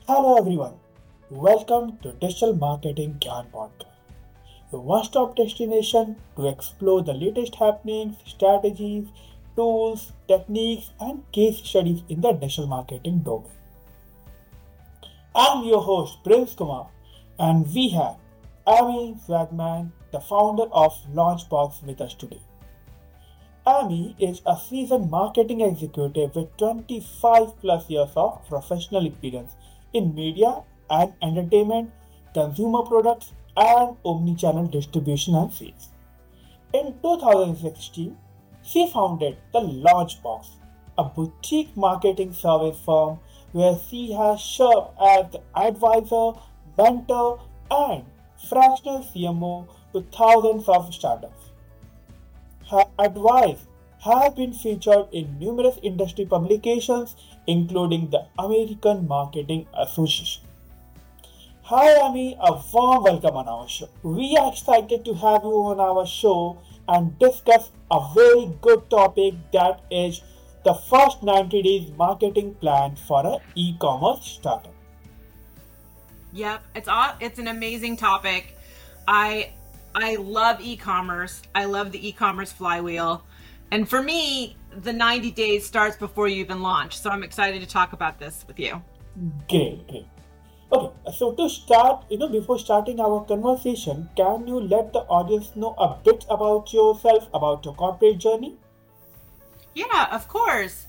Hello everyone, welcome to Digital Marketing Gyan Podcast, your one-stop destination to explore the latest happenings, strategies, tools, techniques, and case studies in the digital marketing domain. I'm your host Prince Kumar, and we have Amy Swagman, the founder of Launchbox, with us today. Amy is a seasoned marketing executive with 25 plus years of professional experience in media and entertainment, consumer products, and omnichannel distribution and sales. In 2016, she founded the Launchbox, a boutique marketing service firm where she has served as the advisor, mentor, and fractional CMO to thousands of startups. Her advice has been featured in numerous industry publications, including the American Marketing Association. Hi, Amy, a warm welcome on our show. We are excited to have you on our show and discuss a very good topic, that is the first 90 days marketing plan for an e-commerce startup. Yep, it's an amazing topic. I love e-commerce. I love the e-commerce flywheel. And for me, the 90 days starts before you even launch. So I'm excited to talk about this with you. Great. Okay, so to start, before starting our conversation, can you let the audience know a bit about yourself, about your corporate journey? Yeah, of course.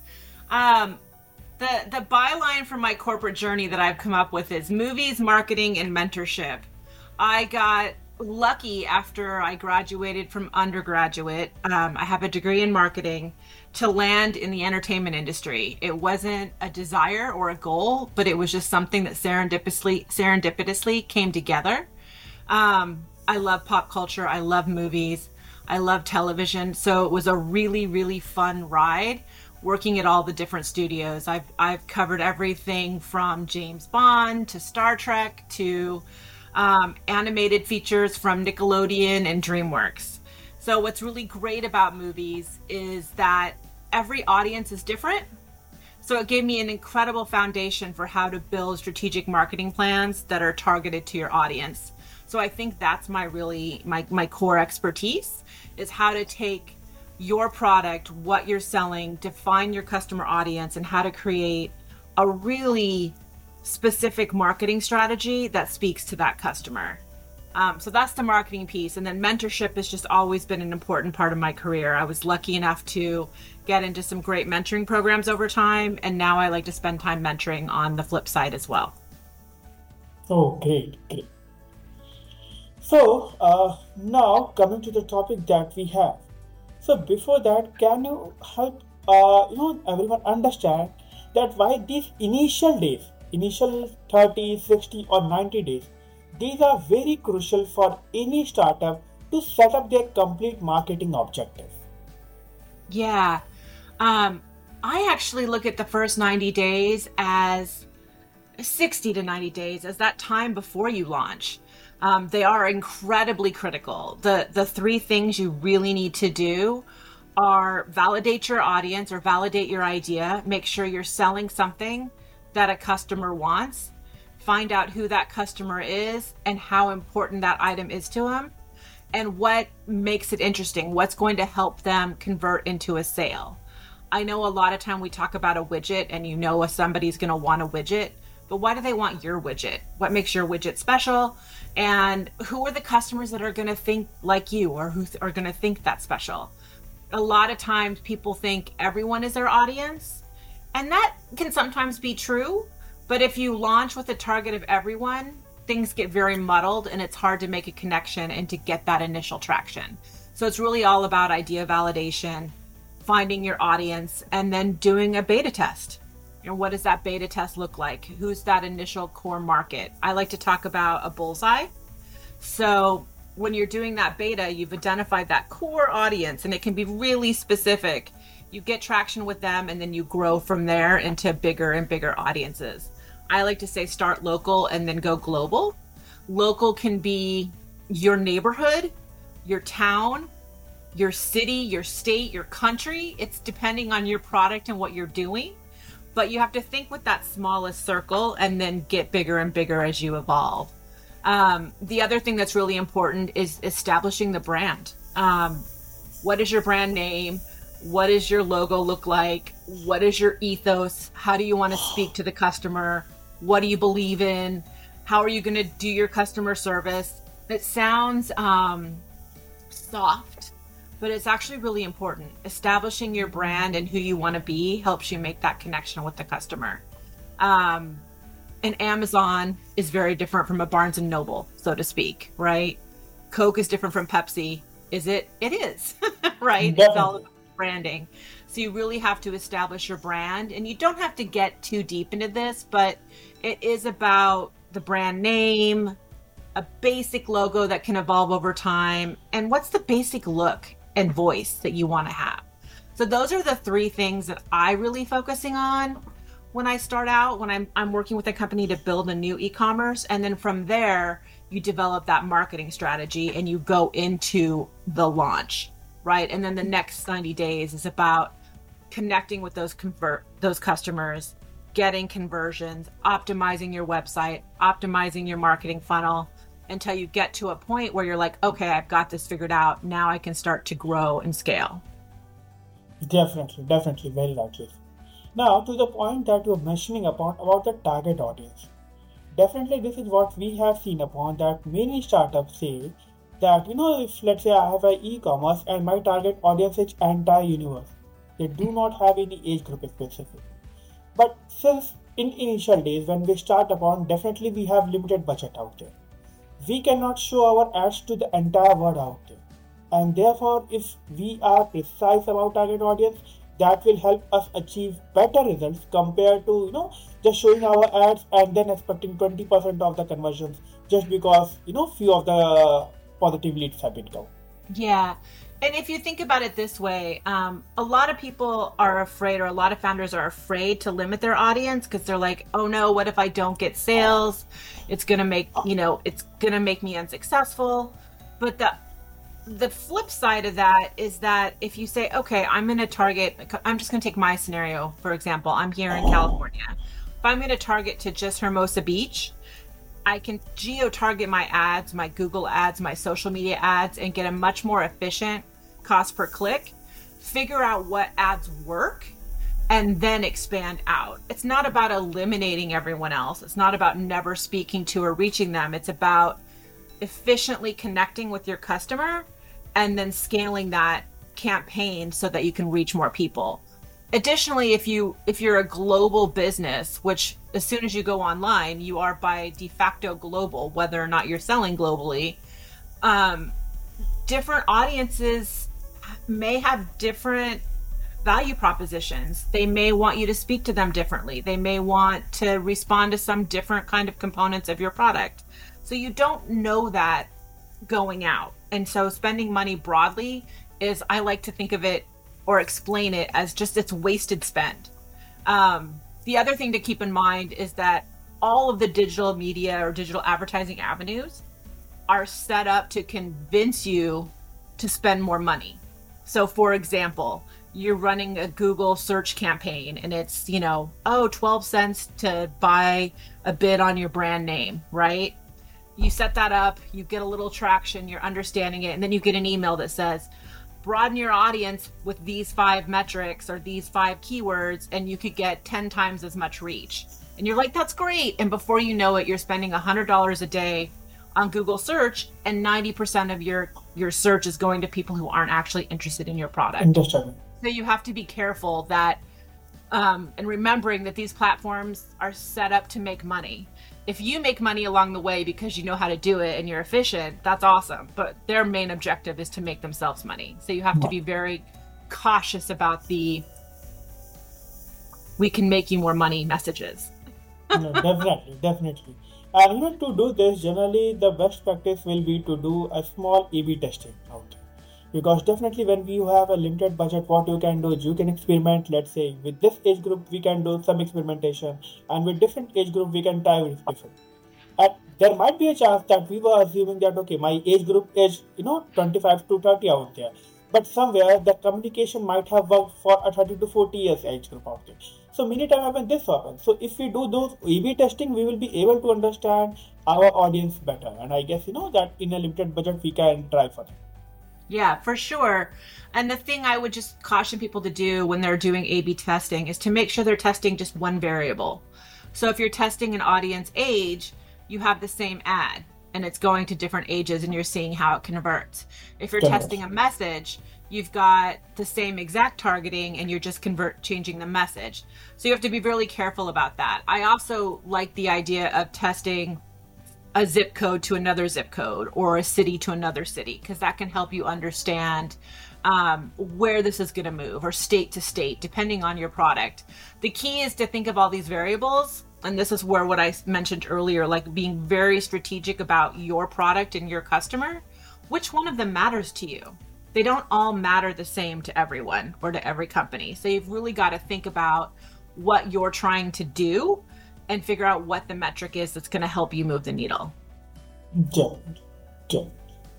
The byline for my corporate journey that I've come up with is movies, marketing, and mentorship. I got lucky after I graduated from undergraduate. I have a degree in marketing to land in the entertainment industry. It wasn't a desire or a goal, but it was just something that serendipitously came together. I love pop culture. I love movies. I love television. So it was a really, really fun ride working at all the different studios. I've covered everything from James Bond to Star Trek to animated features from Nickelodeon and DreamWorks. So what's really great about movies is that every audience is different. So it gave me an incredible foundation for how to build strategic marketing plans that are targeted to your audience. So I think that's my core expertise, is how to take your product, what you're selling, define your customer audience, and how to create a really specific marketing strategy that speaks to that customer. So that's the marketing piece. And then mentorship has just always been an important part of my career. I was lucky enough to get into some great mentoring programs over time. And now I like to spend time mentoring on the flip side as well. Oh, great. So, now coming to the topic that we have. So before that, can you help, everyone understand that why these initial 30, 60 or 90 days, these are very crucial for any startup to set up their complete marketing objective? Yeah. I actually look at the first 90 days as 60 to 90 days as that time before you launch. They are incredibly critical. The three things you really need to do are validate your audience or validate your idea, make sure you're selling something that a customer wants, find out who that customer is and how important that item is to them, and what makes it interesting, what's going to help them convert into a sale. I know a lot of time we talk about a widget and if somebody's going to want a widget, but why do they want your widget? What makes your widget special? And who are the customers that are going to think like you or who are going to think that's special? A lot of times people think everyone is their audience, and that can sometimes be true. But if you launch with a target of everyone, things get very muddled and it's hard to make a connection and to get that initial traction. So it's really all about idea validation, finding your audience, and then doing a beta test. What does that beta test look like? Who's that initial core market? I like to talk about a bullseye. So when you're doing that beta, you've identified that core audience, and it can be really specific. You get traction with them, and then you grow from there into bigger and bigger audiences. I like to say start local and then go global. Local can be your neighborhood, your town, your city, your state, your country. It's depending on your product and what you're doing. but you have to think with that smallest circle and then get bigger and bigger as you evolve. The other thing that's really important is establishing the brand. What is your brand name? What does your logo look like? What is your ethos? How do you want to speak to the customer? What do you believe in? How are you going to do your customer service? It sounds soft, but it's actually really important. Establishing your brand and who you want to be helps you make that connection with the customer. And Amazon is very different from a Barnes and Noble, so to speak, right? Coke is different from Pepsi. Is it? It is, right? Definitely. It's all about branding. So you really have to establish your brand, and you don't have to get too deep into this, but it is about the brand name, a basic logo that can evolve over time, and what's the basic look and voice that you want to have. So those are the three things that I really focusing on when I start out, when I'm working with a company to build a new e-commerce. And then from there, you develop that marketing strategy and you go into the launch, right? And then the next 90 days is about connecting with those customers, getting conversions, optimizing your website, optimizing your marketing funnel, until you get to a point where you're like, okay, I've got this figured out. Now I can start to grow and scale. Definitely, very right. Now, to the point that you're mentioning about the target audience. Definitely, this is what we have seen upon, that many startups say that, if let's say I have an e-commerce and my target audience is entire universe, they do not have any age group specific. But since in initial days when we start upon, definitely we have limited budget out there. We cannot show our ads to the entire world out there. And therefore, if we are precise about target audience, that will help us achieve better results compared to, just showing our ads and then expecting 20% of the conversions just because, few of the positive leads have been come. Yeah. And if you think about it this way, a lot of people are afraid, or a lot of founders are afraid to limit their audience because they're like, oh no, what if I don't get sales? It's going to make, it's going to make me unsuccessful. But the flip side of that is that if you say, okay, I'm just going to take my scenario, for example, I'm here in California. If I'm going to target to just Hermosa Beach, I can geo-target my ads, my Google ads, my social media ads, and get a much more efficient cost per click, figure out what ads work, and then expand out. It's not about eliminating everyone else. It's not about never speaking to or reaching them. It's about efficiently connecting with your customer and then scaling that campaign so that you can reach more people. Additionally, if you're a global business, which as soon as you go online, you are by de facto global, whether or not you're selling globally, different audiences may have different value propositions. They may want you to speak to them differently. They may want to respond to some different kind of components of your product. So you don't know that going out. And so spending money broadly is, I like to think of it or explain it as just it's wasted spend. The other thing to keep in mind is that all of the digital media or digital advertising avenues are set up to convince you to spend more money. So for example, you're running a Google search campaign and it's, 12 cents to buy a bid on your brand name, right? You set that up, you get a little traction, you're understanding it, and then you get an email that says, broaden your audience with these 5 metrics or these 5 keywords, and you could get 10 times as much reach. And you're like, that's great. And before you know it, you're spending $100 a day on Google search, and 90% of your search is going to people who aren't actually interested in your product. Interesting. So you have to be careful that, and remembering that these platforms are set up to make money. If you make money along the way because you know how to do it and you're efficient, that's awesome. But their main objective is to make themselves money. So you have to be very cautious about we can make you more money messages. No, definitely. And to do this, generally the best practice will be to do a small A/B testing out there. Because definitely when you have a limited budget, what you can do is you can experiment. Let's say with this age group, we can do some experimentation, and with different age group, we can try with different. And there might be a chance that we were assuming that, okay, my age group is, 25 to 30 out there. But somewhere the communication might have worked for a 30 to 40 years age group out there. So many times happen this happens. So if we do those A/B testing, we will be able to understand our audience better. And I guess that in a limited budget we can try for it. Yeah, for sure. And the thing I would just caution people to do when they're doing A/B testing is to make sure they're testing just one variable. So if you're testing an audience age, you have the same ad and it's going to different ages and you're seeing how it converts. If you're testing a message, you've got the same exact targeting and you're just changing the message. So you have to be really careful about that. I also like the idea of testing a zip code to another zip code or a city to another city, because that can help you understand where this is going to move, or state to state, depending on your product. The key is to think of all these variables. And this is where what I mentioned earlier, like being very strategic about your product and your customer. Which one of them matters to you? They don't all matter the same to everyone or to every company. So you've really got to think about what you're trying to do and figure out what the metric is that's going to help you move the needle. Good.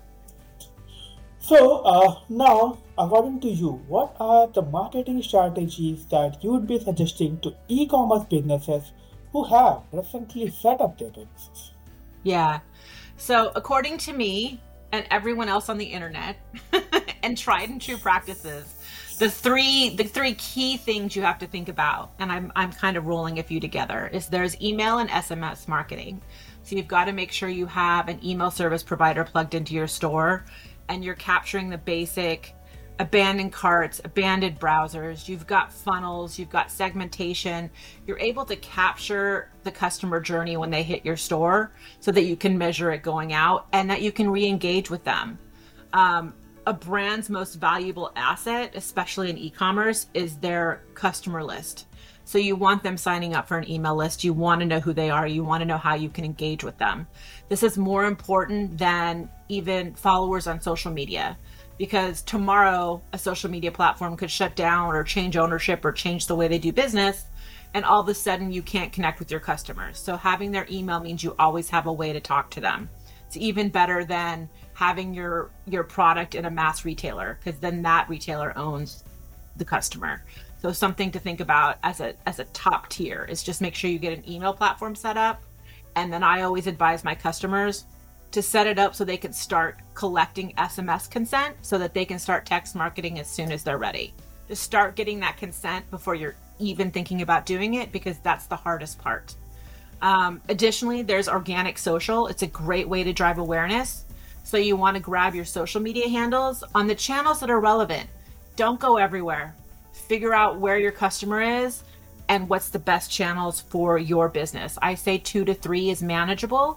So now, according to you, what are the marketing strategies that you would be suggesting to e-commerce businesses who have recently set up their businesses? Yeah. So according to me and everyone else on the internet and tried and true practices, the three key things you have to think about, and I'm kind of rolling a few together, is there's email and SMS marketing. So you've got to make sure you have an email service provider plugged into your store and you're capturing the basic abandoned carts, abandoned browsers, you've got funnels, you've got segmentation. You're able to capture the customer journey when they hit your store so that you can measure it going out and that you can re-engage with them. A brand's most valuable asset, especially in e-commerce, is their customer list. So you want them signing up for an email list. You want to know who they are. You want to know how you can engage with them. This is more important than even followers on social media, because tomorrow a social media platform could shut down or change ownership or change the way they do business. And all of a sudden you can't connect with your customers. So having their email means you always have a way to talk to them. It's even better than having your product in a mass retailer, because then that retailer owns the customer. So something to think about as a top tier is just make sure you get an email platform set up. And then I always advise my customers to set it up so they can start collecting SMS consent so that they can start text marketing as soon as they're ready. Just start getting that consent before you're even thinking about doing it, because that's the hardest part. Additionally, there's organic social. It's a great way to drive awareness. So you want to grab your social media handles on the channels that are relevant. Don't go everywhere. Figure out where your customer is and what's the best channels for your business. I say 2 to 3 is manageable.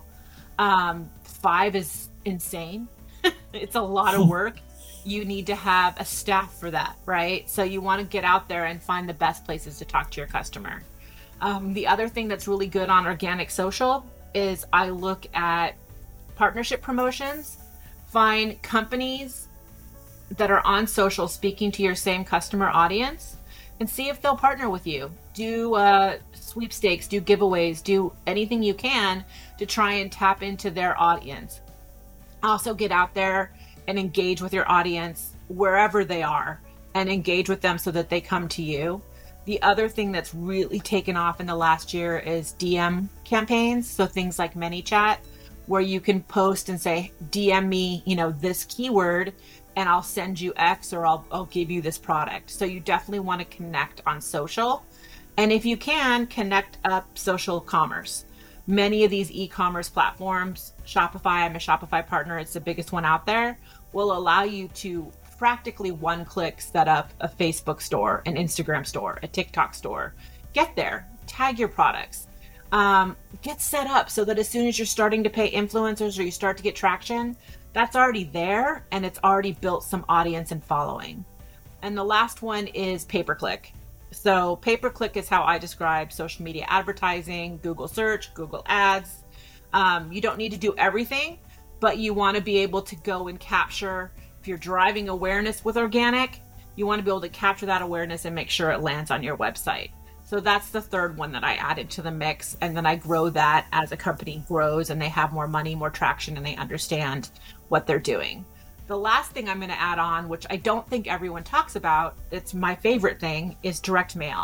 5 is insane. It's a lot of work. You need to have a staff for that, right? So you want to get out there and find the best places to talk to your customer. The other thing that's really good on organic social is I look at partnership promotions, find companies that are on social speaking to your same customer audience, and see if they'll partner with you. Do sweepstakes, do giveaways, do anything you can to try and tap into their audience. Also get out there and engage with your audience wherever they are and engage with them so that they come to you. The other thing that's really taken off in the last year is DM campaigns. So things like ManyChat, where you can post and say, DM me, this keyword, and I'll send you X, or I'll give you this product. So you definitely want to connect on social. And if you can, connect up social commerce. Many of these e-commerce platforms, Shopify, I'm a Shopify partner, it's the biggest one out there, will allow you to practically one-click set up a Facebook store, an Instagram store, a TikTok store. Get there, tag your products, get set up so that as soon as you're starting to pay influencers or you start to get traction, that's already there and it's already built some audience and following. And the last one is pay-per-click. So pay-per-click is how I describe social media advertising, Google search, Google ads. You don't need to do everything, but you want to be able to go and capture. If you're driving awareness with organic, you want to be able to capture that awareness and make sure it lands on your website. So that's the third one that I added to the mix. And then I grow that as a company grows and they have more money, more traction, and they understand what they're doing. The last thing I'm going to add on, which I don't think everyone talks about, it's my favorite thing, is direct mail.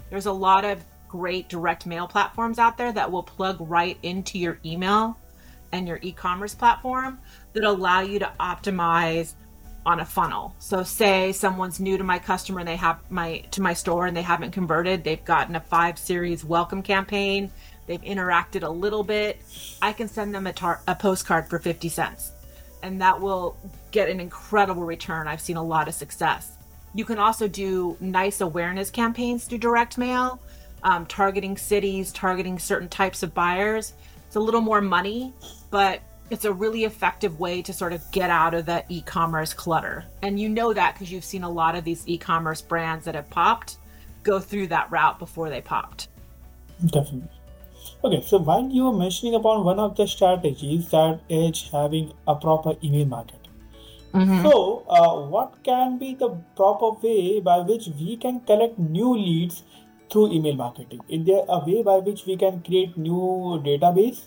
There's a lot of great direct mail platforms out there that will plug right into your email and your e-commerce platform that allow you to optimize on a funnel. So say someone's new to my customer and they have to my store and they haven't converted, they've gotten a 5 series welcome campaign, they've interacted a little bit, I can send them a postcard for 50 cents. And that will get an incredible return. I've seen a lot of success. You can also do nice awareness campaigns through direct mail, targeting cities, targeting certain types of buyers. It's a little more money, but it's a really effective way to sort of get out of the e-commerce clutter. And you know that because you've seen a lot of these e-commerce brands that have popped go through that route before they popped. Definitely. Okay, so while you were mentioning upon one of the strategies that is having a proper email marketing. So, what can be the proper way by which we can collect new leads through email marketing? Is there a way by which we can create new database?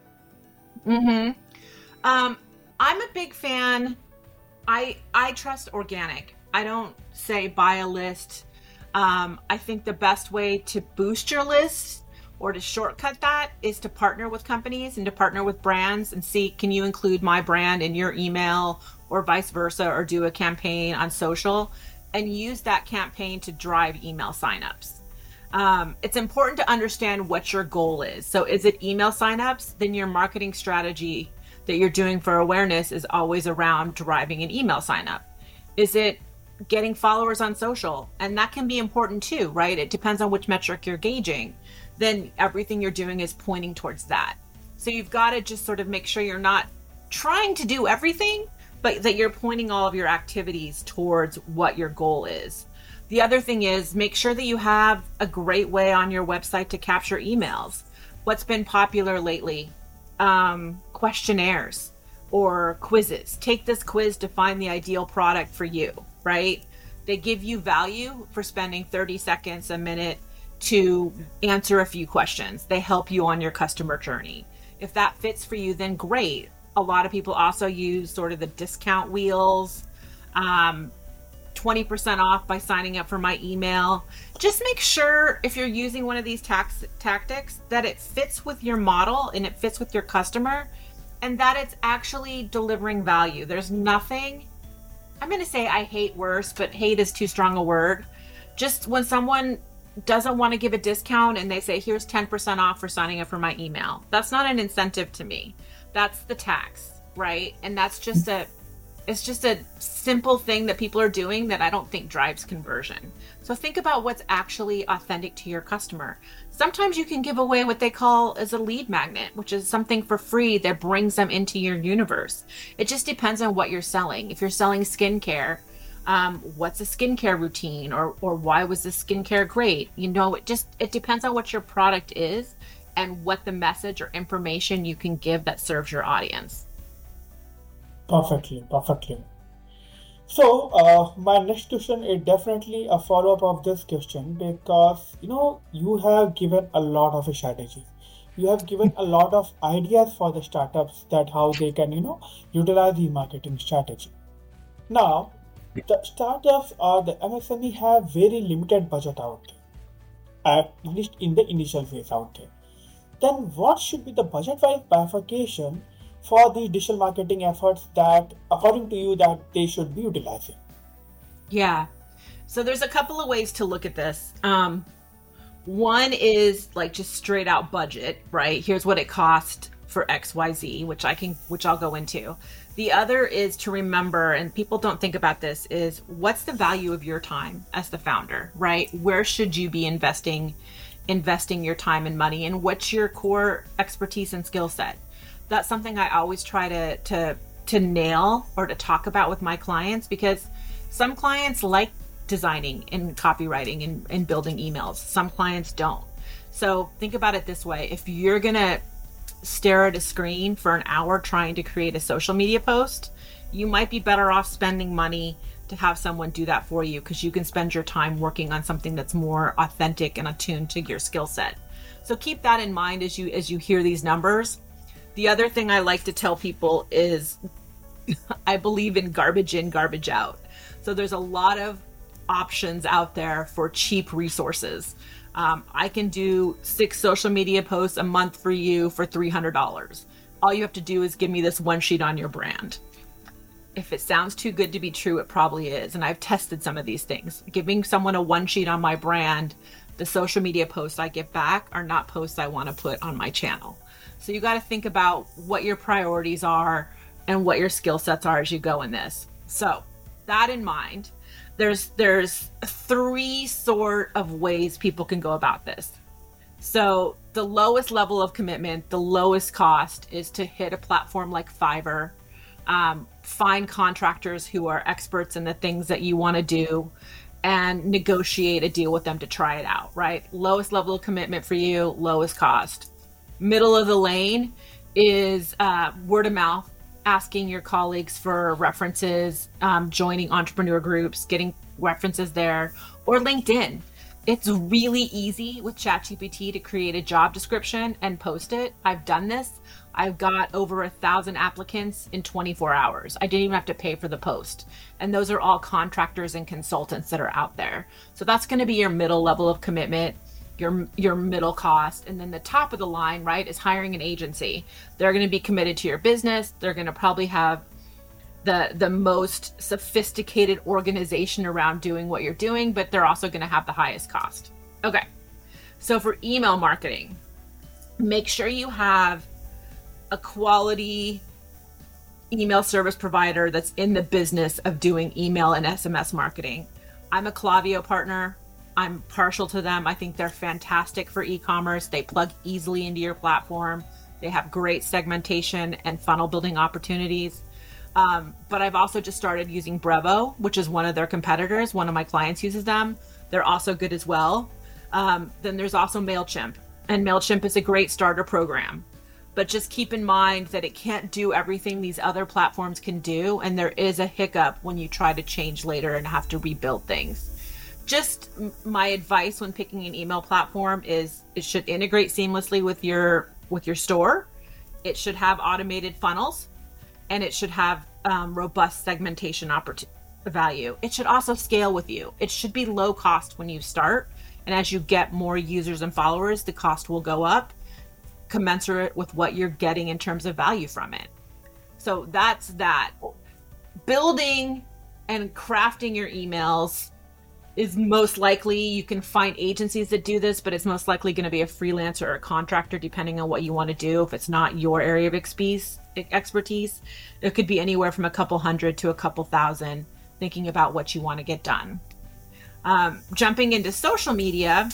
I'm a big fan. I trust organic. I don't say buy a list. I think the best way to boost your list or to shortcut that is to partner with companies and to partner with brands and see, can you include my brand in your email or vice versa, or do a campaign on social and use that campaign to drive email signups. It's important to understand what your goal is. So is it email signups? Then your marketing strategy that you're doing for awareness is always around driving an email signup. Is it getting followers on social? And that can be important too, right? It depends on which metric you're gauging. Then everything you're doing is pointing towards that. So you've got to just sort of make sure you're not trying to do everything, but that you're pointing all of your activities towards what your goal is. The other thing is make sure that you have a great way on your website to capture emails. What's been popular lately? Questionnaires or quizzes. Take this quiz to find the ideal product for you, right? They give you value for spending 30 seconds, a minute to answer a few questions. They help you on your customer journey. If that fits for you, then great. A lot of people also use sort of the discount wheels, 20% off by signing up for my email. Just make sure if you're using one of these tactics that it fits with your model and it fits with your customer and that it's actually delivering value. There's nothing, I'm going to say I hate worse, but hate is too strong a word. Just when someone doesn't want to give a discount and they say, here's 10% off for signing up for my email. That's not an incentive to me. That's the tax, right? And that's just it's just a simple thing that people are doing that I don't think drives conversion. So think about what's actually authentic to your customer. Sometimes you can give away what they call as a lead magnet, which is something for free that brings them into your universe. It just depends on what you're selling. If you're selling skincare, what's a skincare routine or why was this skincare great? You know, it depends on what your product is and what the message or information you can give that serves your audience. Perfectly. So, my next question is definitely a follow-up of this question because, you have given a lot of strategies. You have given a lot of ideas for the startups that how they can, utilize the marketing strategy. Now, the startups or the MSME have very limited budget out there, at least in the initial phase out there. Then what should be the budget-wise bifurcation for the digital marketing efforts that, according to you, that they should be utilizing? Yeah. So there's a couple of ways to look at this. One is like just straight out budget, right? Here's what it cost for XYZ, which I'll go into. The other is to remember, and people don't think about this, is what's the value of your time as the founder, right? Where should you be investing your time and money, and what's your core expertise and skill set? That's something I always try to nail or to talk about with my clients, because some clients like designing and copywriting and building emails. Some clients don't. So think about it this way. If you're going to stare at a screen for an hour trying to create a social media post, you might be better off spending money to have someone do that for you, because you can spend your time working on something that's more authentic and attuned to your skill set. So keep that in mind as you hear these numbers. The other thing I like to tell people is I believe in garbage in, garbage out. So there's a lot of options out there for cheap resources. I can do 6 social media posts a month for you for $300. All you have to do is give me this one sheet on your brand. If it sounds too good to be true, it probably is. And I've tested some of these things. Giving someone a one sheet on my brand, the social media posts I get back are not posts I want to put on my channel. So you got to think about what your priorities are and what your skill sets are as you go in this. So that in mind, there's 3 sort of ways people can go about this. So the lowest level of commitment, the lowest cost is to hit a platform like Fiverr. Find contractors who are experts in the things that you want to do and negotiate a deal with them to try it out, right? Lowest level of commitment for you, lowest cost. Middle of the lane is word of mouth, asking your colleagues for references, joining entrepreneur groups, getting references there, or LinkedIn. It's really easy with ChatGPT to create a job description and post it. I've done this. I've got over 1,000 applicants in 24 hours. I didn't even have to pay for the post. And those are all contractors and consultants that are out there. So that's going to be your middle level of commitment, your middle cost. And then the top of the line, right, is hiring an agency. They're going to be committed to your business. They're going to probably have the most sophisticated organization around doing what you're doing, but they're also going to have the highest cost. Okay. So for email marketing, make sure you have a quality email service provider that's in the business of doing email and SMS marketing. I'm a Klaviyo partner. I'm partial to them. I think they're fantastic for e-commerce. They plug easily into your platform. They have great segmentation and funnel building opportunities. But I've also just started using Brevo, which is one of their competitors. One of my clients uses them. They're also good as well. Then there's also MailChimp, and MailChimp is a great starter program. But just keep in mind that it can't do everything these other platforms can do, and there is a hiccup when you try to change later and have to rebuild things. Just my advice when picking an email platform is it should integrate seamlessly with your store. It should have automated funnels, and it should have robust segmentation value. It should also scale with you. It should be low cost when you start, and as you get more users and followers, the cost will go up, commensurate with what you're getting in terms of value from it. So that's that. Building and crafting your emails is most likely, you can find agencies that do this, but it's most likely going to be a freelancer or a contractor, depending on what you want to do. If it's not your area of expertise, it could be anywhere from a couple hundred to a couple thousand, thinking about what you want to get done. Jumping into social media,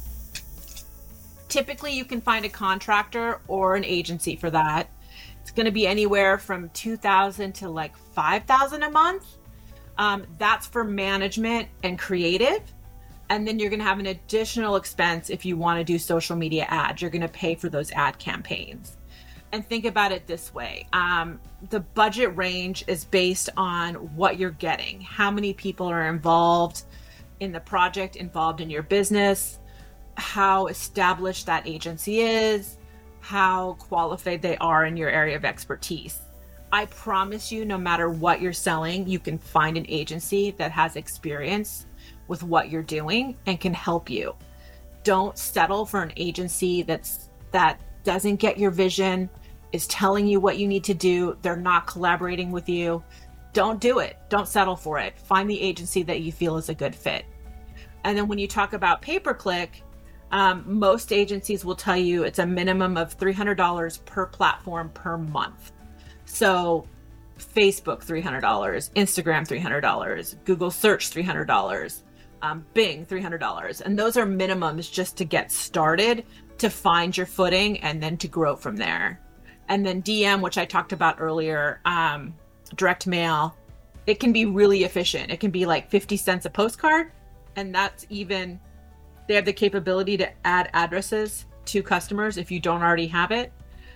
typically you can find a contractor or an agency for that. It's going to be anywhere from $2,000 to like $5,000 a month. That's for management and creative. And then you're going to have an additional expense if you want to do social media ads. You're going to pay for those ad campaigns. And think about it this way. The budget range is based on what you're getting. How many people are involved in the project, involved in your business, how established that agency is, how qualified they are in your area of expertise. I promise you, no matter what you're selling, you can find an agency that has experience with what you're doing and can help you. Don't settle for an agency that doesn't get your vision, is telling you what you need to do. They're not collaborating with you. Don't do it. Don't settle for it. Find the agency that you feel is a good fit. And then when you talk about pay-per-click, most agencies will tell you it's a minimum of $300 per platform per month. So Facebook, $300, Instagram, $300, Google search, $300, Bing, $300. And those are minimums just to get started, to find your footing, and then to grow from there. And then DM, which I talked about earlier, direct mail, it can be really efficient. It can be like 50 cents a postcard. And that's even, they have the capability to add addresses to customers if you don't already have it,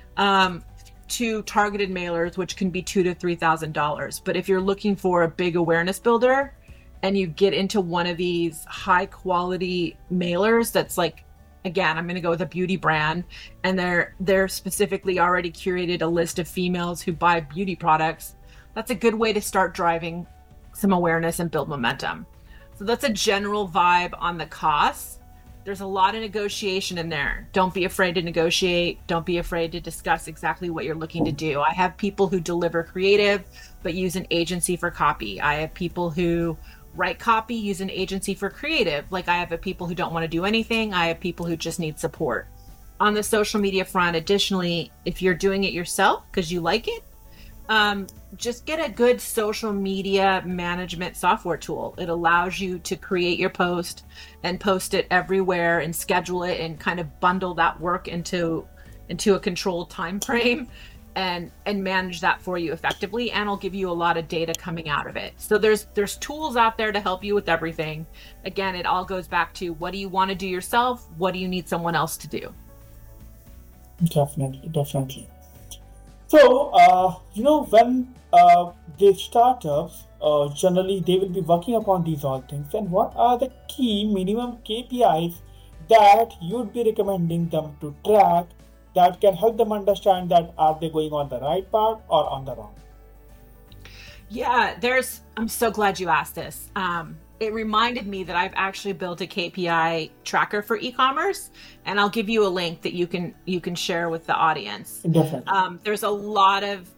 to targeted mailers, which can be $2,000 to $3,000. But if you're looking for a big awareness builder and you get into one of these high quality mailers that's like, again, I'm going to go with a beauty brand, and they're specifically already curated a list of females who buy beauty products, that's a good way to start driving some awareness and build momentum. So that's a general vibe on the costs. There's a lot of negotiation in there. Don't be afraid to negotiate. Don't be afraid to discuss exactly what you're looking to do. I have people who deliver creative, but use an agency for copy. I have people who write copy, use an agency for creative. Like I have people who don't want to do anything. I have people who just need support. On the social media front, additionally, if you're doing it yourself because you like it, just get a good social media management software tool. It allows you to create your post and post it everywhere and schedule it and kind of bundle that work into a controlled time frame and manage that for you effectively. And it'll give you a lot of data coming out of it. So there's tools out there to help you with everything. Again, it all goes back to what do you want to do yourself? What do you need someone else to do? Definitely. So, when the startups, generally they will be working upon these all things, and what are the key minimum KPIs that you'd be recommending them to track that can help them understand that are they going on the right path or on the wrong? Yeah, I'm so glad you asked this. It reminded me that I've actually built a KPI tracker for e-commerce, and I'll give you a link that you can share with the audience. Definitely. There's a lot of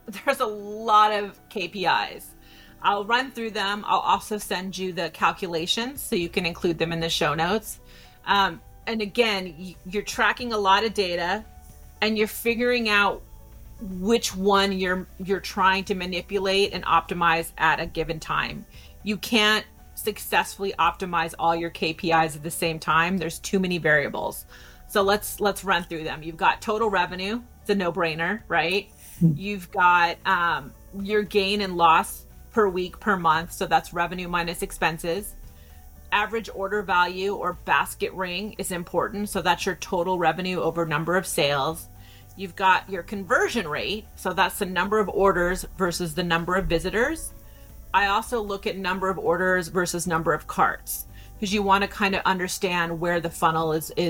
KPIs. I'll run through them. I'll also send you the calculations so you can include them in the show notes. And again, you're tracking a lot of data, and you're figuring out which one you're trying to manipulate and optimize at a given time. You can't successfully optimize all your KPIs at the same time. There's too many variables. So let's run through them. You've got total revenue. It's a no-brainer, right? You've got your gain and loss per week, per month. So that's revenue minus expenses. Average order value or basket ring is important. So that's your total revenue over number of sales. You've got your conversion rate. So that's the number of orders versus the number of visitors. I also look at number of orders versus number of carts, because you want to kind of understand where the funnel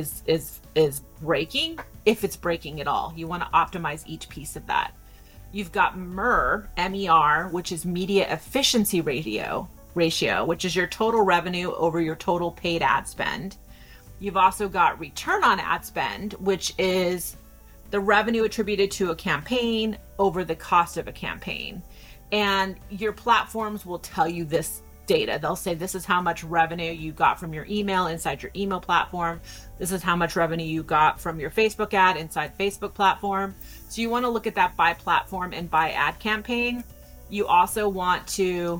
is breaking, if it's breaking at all. You want to optimize each piece of that. You've got MER, M-E-R, which is media efficiency ratio, which is your total revenue over your total paid ad spend. You've also got return on ad spend, which is the revenue attributed to a campaign over the cost of a campaign. And your platforms will tell you this data. They'll say, this is how much revenue you got from your email inside your email platform. This is how much revenue you got from your Facebook ad inside Facebook platform. So you want to look at that by platform and by ad campaign. You also want to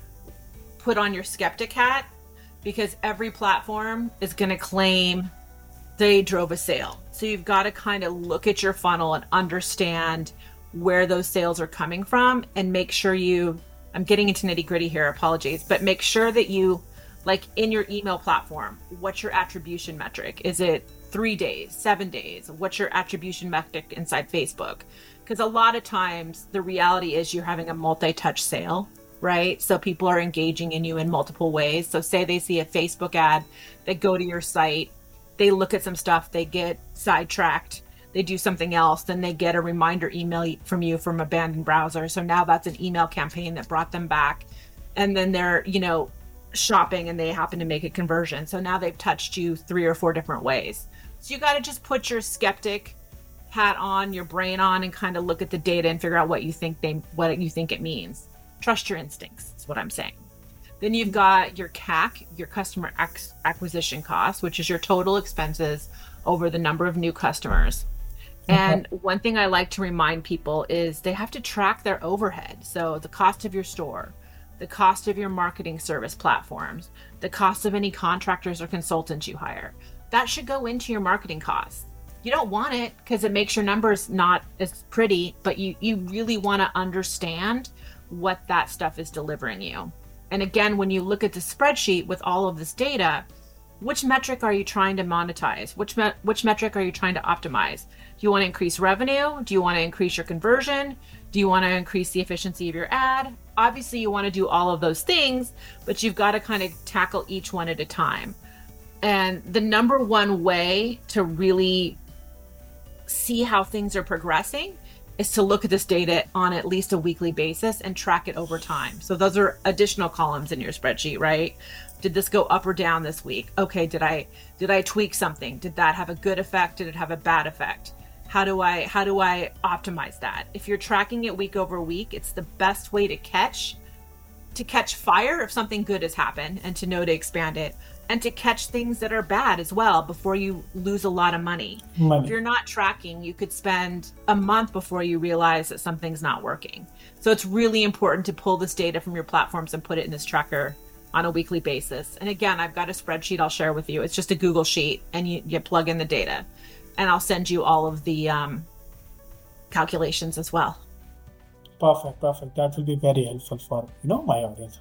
put on your skeptic hat, because every platform is going to claim they drove a sale. So you've got to kind of look at your funnel and understand where those sales are coming from, and make sure I'm getting into nitty gritty here, apologies, but make sure that you, like in your email platform, what's your attribution metric? Is it 3 days, 7 days? What's your attribution metric inside Facebook? Because a lot of times the reality is you're having a multi-touch sale, right? So people are engaging in you in multiple ways. So say they see a Facebook ad, they go to your site, they look at some stuff, they get sidetracked, they do something else, then they get a reminder email from you from abandoned browser. So now that's an email campaign that brought them back. And then they're, shopping and they happen to make a conversion. So now they've touched you 3 or 4 different ways. So you got to just put your skeptic hat on, your brain on, and kind of look at the data and figure out what you think it means. Trust your instincts is what I'm saying. Then you've got your CAC, your customer acquisition cost, which is your total expenses over the number of new customers. And one thing I like to remind people is they have to track their overhead. So the cost of your store, the cost of your marketing service platforms, the cost of any contractors or consultants you hire. That should go into your marketing costs. You don't want it because it makes your numbers not as pretty, but you really want to understand what that stuff is delivering you. And again, when you look at the spreadsheet with all of this data, which metric are you trying to monetize? Which metric are you trying to optimize? Do you want to increase revenue? Do you want to increase your conversion? Do you want to increase the efficiency of your ad? Obviously, you want to do all of those things, but you've got to kind of tackle each one at a time. And the number one way to really see how things are progressing is to look at this data on at least a weekly basis and track it over time. So those are additional columns in your spreadsheet, right? Did this go up or down this week? Okay, did I tweak something? Did that have a good effect? Did it have a bad effect? How do I optimize that? If you're tracking it week over week, it's the best way to catch fire if something good has happened and to know to expand it, and to catch things that are bad as well before you lose a lot of money. If you're not tracking, you could spend a month before you realize that something's not working. So it's really important to pull this data from your platforms and put it in this tracker on a weekly basis. And again, I've got a spreadsheet I'll share with you. It's just a Google sheet, and you plug in the data, and I'll send you all of the calculations as well. Perfect. That will be very helpful for my audience.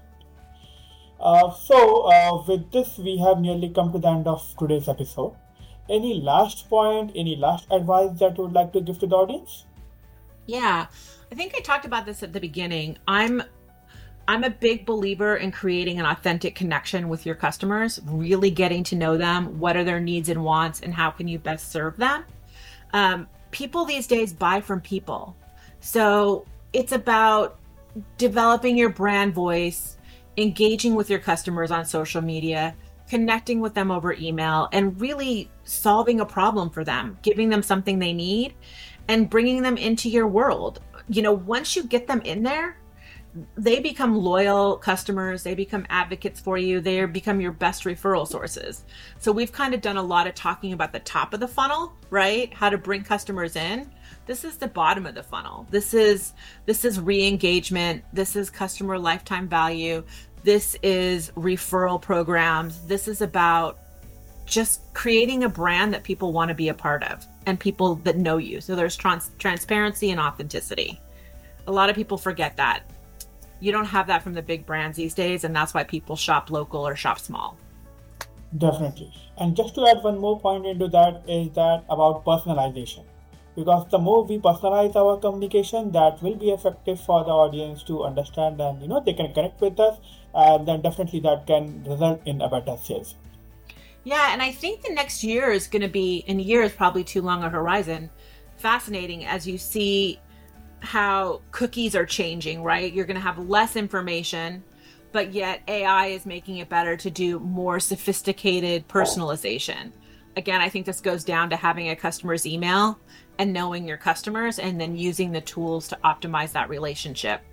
With this, we have nearly come to the end of today's episode. Any last point, any last advice that you would like to give to the audience? Yeah, I think I talked about this at the beginning. I'm a big believer in creating an authentic connection with your customers, really getting to know them. What are their needs and wants, and how can you best serve them? People these days buy from people. So it's about developing your brand voice, engaging with your customers on social media, connecting with them over email, and really solving a problem for them, giving them something they need, and bringing them into your world. Once you get them in there, they become loyal customers. They become advocates for you. They become your best referral sources. So we've kind of done a lot of talking about the top of the funnel, right? How to bring customers in. This is the bottom of the funnel. This is re-engagement. This is customer lifetime value. This is referral programs. This is about just creating a brand that people want to be a part of and people that know you. So there's transparency and authenticity. A lot of people forget that. You don't have that from the big brands these days, and that's why people shop local or shop small. Definitely. And just to add one more point into that is that about personalization. Because the more we personalize our communication, that will be effective for the audience to understand, and they can connect with us, and then definitely that can result in a better sales. Yeah, and I think the next year is going to be, and a year is probably too long a horizon, fascinating as you see how cookies are changing, right? You're going to have less information, but yet AI is making it better to do more sophisticated personalization. Again, I think this goes down to having a customer's email and knowing your customers, and then using the tools to optimize that relationship.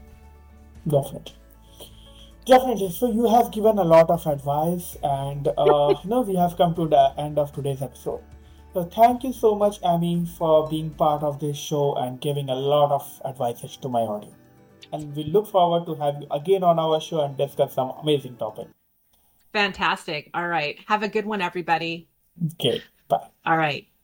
Definitely. So you have given a lot of advice, and we have come to the end of today's episode. So thank you so much, Amy, for being part of this show and giving a lot of advices to my audience. And we look forward to have you again on our show and discuss some amazing topics. Fantastic. All right. Have a good one, everybody. Okay. Bye. All right.